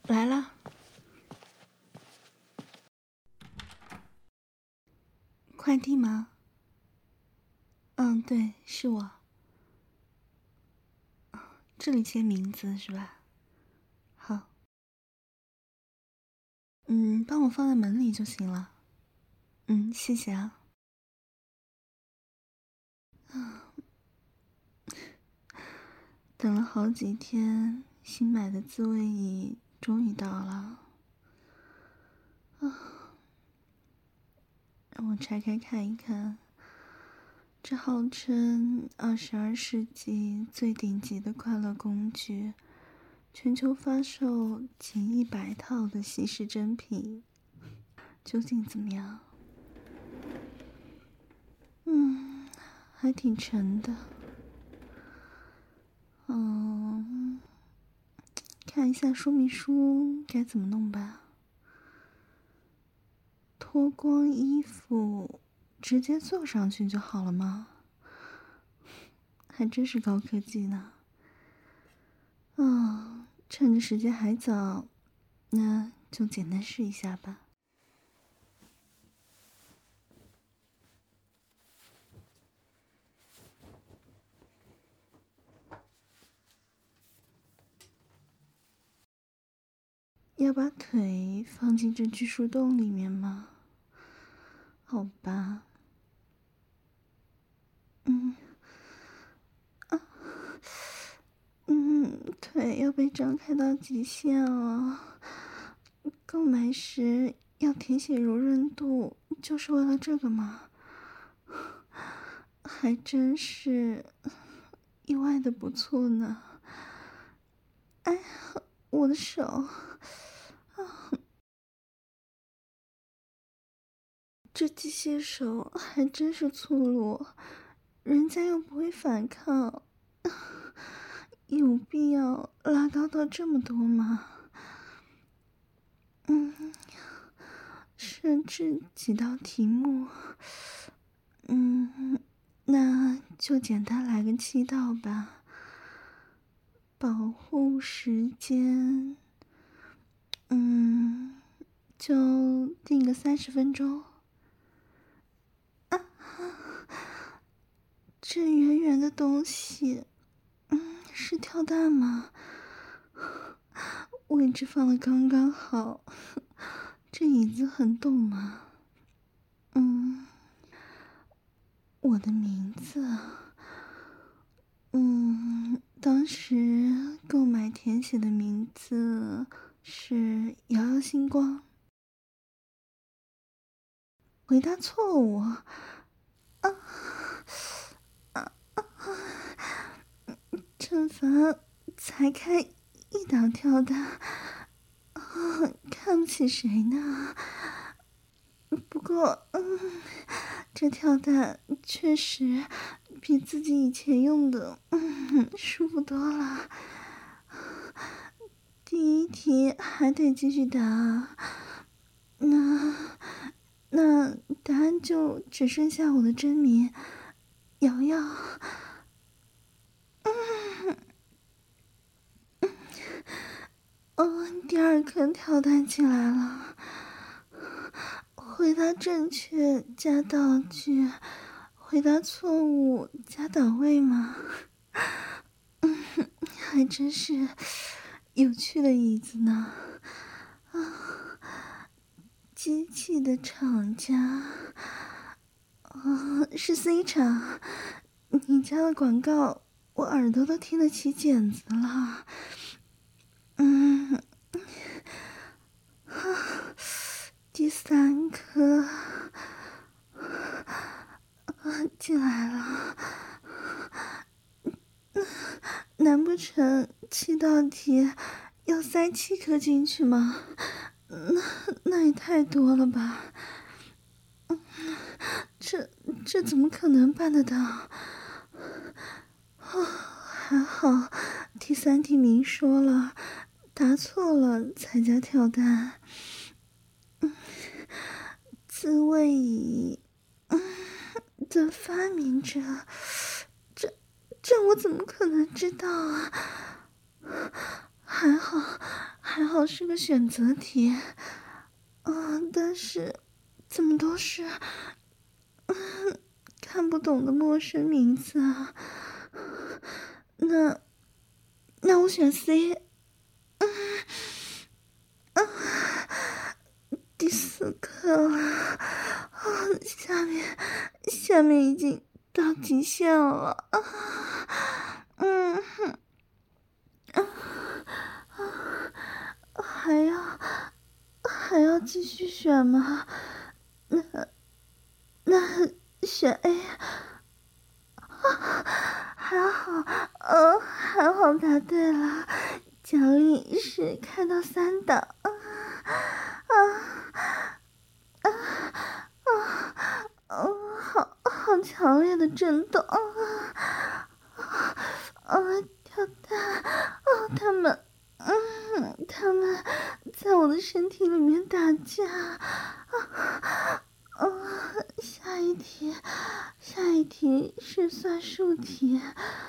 来了。快递吗？对，是我。这里签名字是吧？好。帮我放在门里就行了。谢谢啊。等了好几天，新买的自慰仪终于到了。让我拆开看一看，这号称22世纪最顶级的快乐工具，全球发售仅100套的稀世珍品，究竟怎么样？还挺沉的。看一下说明书该怎么弄吧。脱光衣服直接坐上去就好了吗？还真是高科技呢。趁着时间还早，那就简单试一下吧。要把腿放进这巨树洞里面吗？好吧。腿要被张开到极限了。购买时要填写柔韧度，就是为了这个吗？还真是意外的不错呢。哎呀，我的手！这机械手还真是粗鲁，人家又不会反抗，有必要拉高到这么多吗？设置几道题目，那就简单来个7道吧。保护时间，就定个30分钟。这圆圆的东西，是跳蛋吗？位置放的刚刚好。这椅子很动吗？我的名字，当时购买填写的名字是瑶瑶星光。回答错误。惩罚才开1档跳蛋，看不起谁呢？不过，这跳蛋确实比自己以前用的，舒服多了。第一题还得继续答，那答案就只剩下我的真名瑶瑶。第2颗跳蛋进来了。回答正确加道具，回答错误加档位吗？还真是有趣的椅子呢。机器的厂家，是 C 厂。你家的广告我耳朵都听得起茧子了。第3颗进来了。难不成7道题要塞7颗进去吗？那也太多了吧。这怎么可能办得到？还好第3题明说了，答错了才加跳蛋。自慰仪的发明者，这我怎么可能知道啊？还还好是个选择题，但是怎么都是看不懂的陌生名字啊。那我选 C。第4个了，下面已经到极限了。还要继续选吗？那选 A。还好答对了，奖励是开到3档。好强烈的震动跳蛋他们在我的身体里面打架下一题是算术题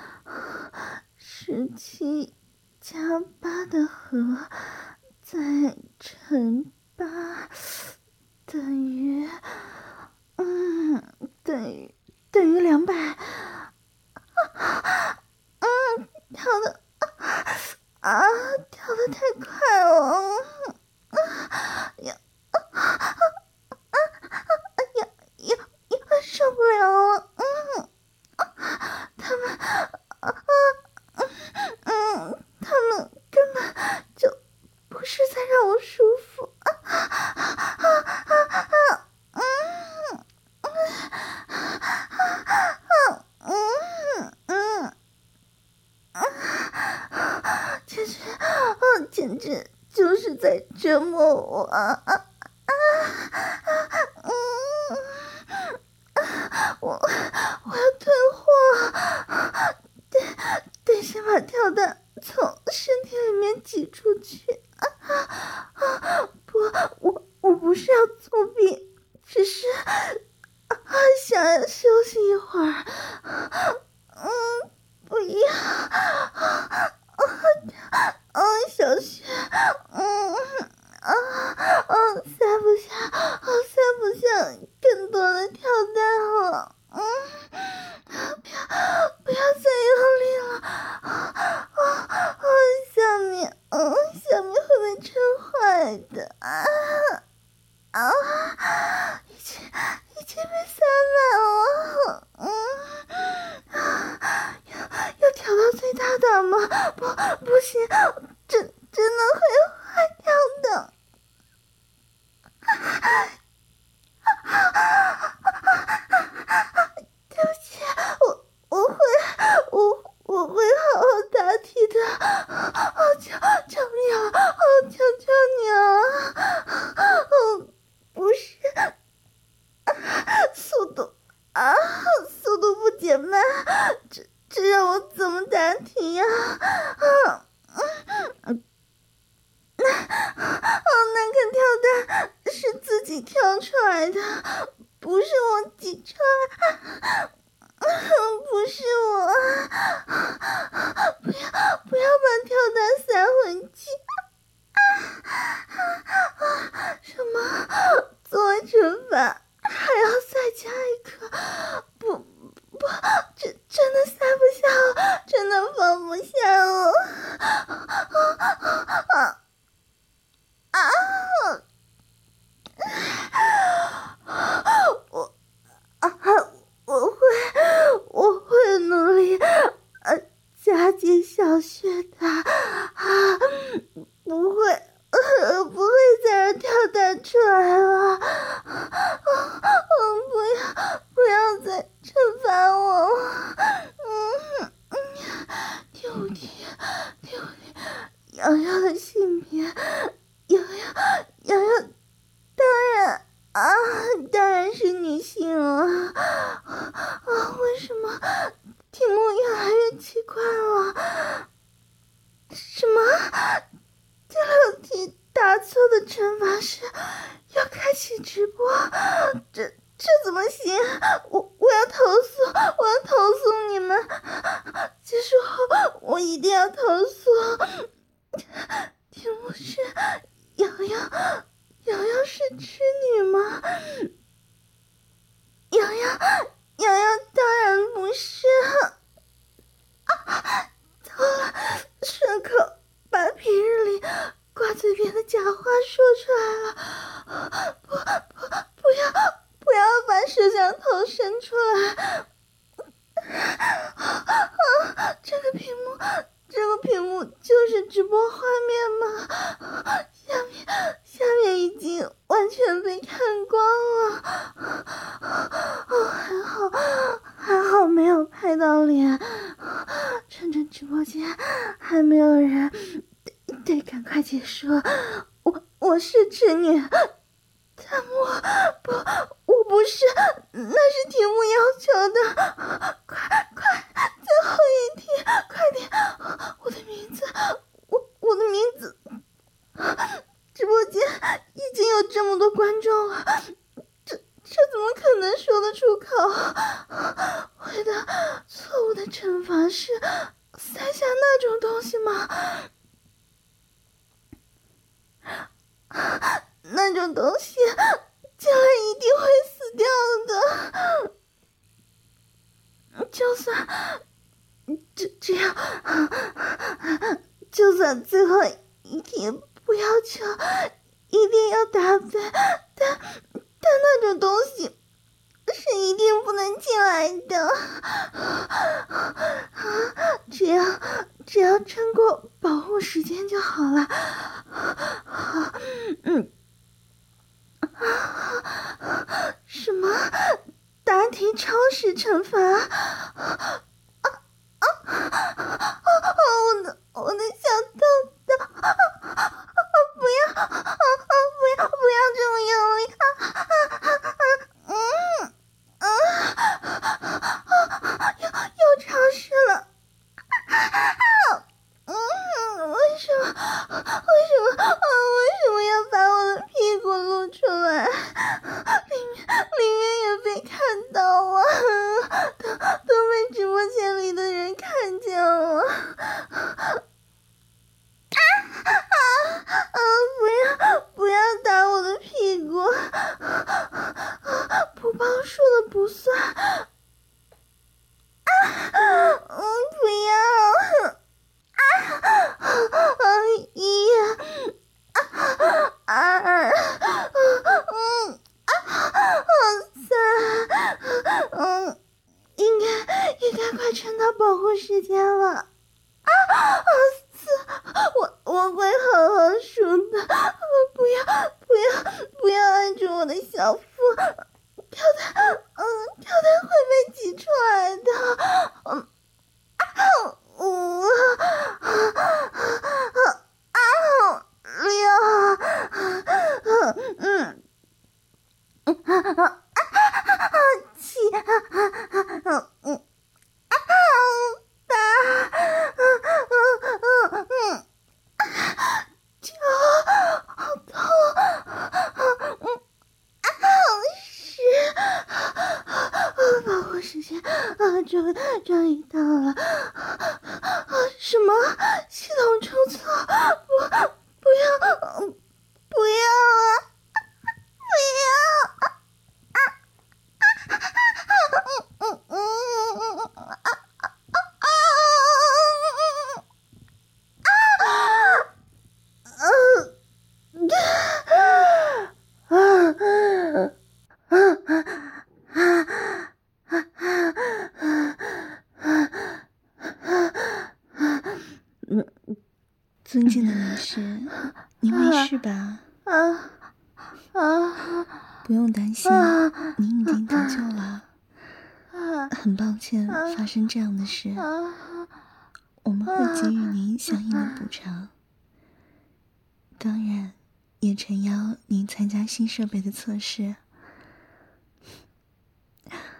，17加8的和再乘8等于200。跳得太快了，受不了了。他们根本就不是在让我舒服。简直就是在折磨我。我要退货，得先把跳蛋从身体里面挤出去。我不是要作弊，只是想要休息一会儿。不要。小雪，塞不下更多的跳蛋了。不要再用力了。下面会被撑坏的。已经被塞满了。要调到最大档吗？不行，真的会坏掉的。对不起，我会好好答题的。求你了，求你了。不是，速度不减慢，这让我怎么答题呀？那个跳蛋是自己跳出来的，不是我挤出来。不是我。不要把跳蛋塞回去。什么？作为惩罚还要再加一颗？不，真的塞不下了，真的放不下了。我会努力加紧小雪的。不会再让跳蛋出来了。不要再惩罚我了。第5题，瑶瑶的性别，瑶瑶当然是女性了。为什么题目越来越奇怪了？什么？第6题答错的惩罚是要开启直播？这怎么行？我要投诉你们！结束后我一定要投诉。题目是瑶瑶是织女吗？瑶瑶当然不是。糟了，顺口把平日里挂嘴边的假话说出来了。不要把摄像头伸出来。这个屏幕就是直播画面吗？下面已经完全被看光了。还好没有拍到脸。趁着直播间还没有人，得赶快结束。我是织女，但我不是，那是题目要求的。快，最后一题，快点！我的名字，直播间已经有这么多观众了，这怎么可能说得出口？会的，错误的惩罚是塞下那种东西吗？那种东西将来一定会死掉的。就算这样，就算最后一题不要求一定要答对，但那种东西是一定不能进来的。只要撑过保护时间就好了。什么？答题超时惩罚？我的小豆豆，不要这么用力！又超时了。为什么要把我的屁股露出来？里面也被看到啊，都被直播间里的人看见了。不要打我的屁股，不报数的不算。不要。一，二，三，应该快撑到保护时间了。四，我会好好数的。不要按住我的小腹，跳蛋会被挤出来的。七，九，好痛。十，保护时间终于到了。什么？系统出错？不要！不要！ 尊敬的女士，您没事吧？不用担心，您已经得救了。很抱歉发生这样的事，我们会给予您相应的补偿，当然也诚邀您参加新设备的测试。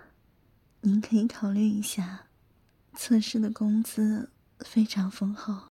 您可以考虑一下，测试的工资非常丰厚。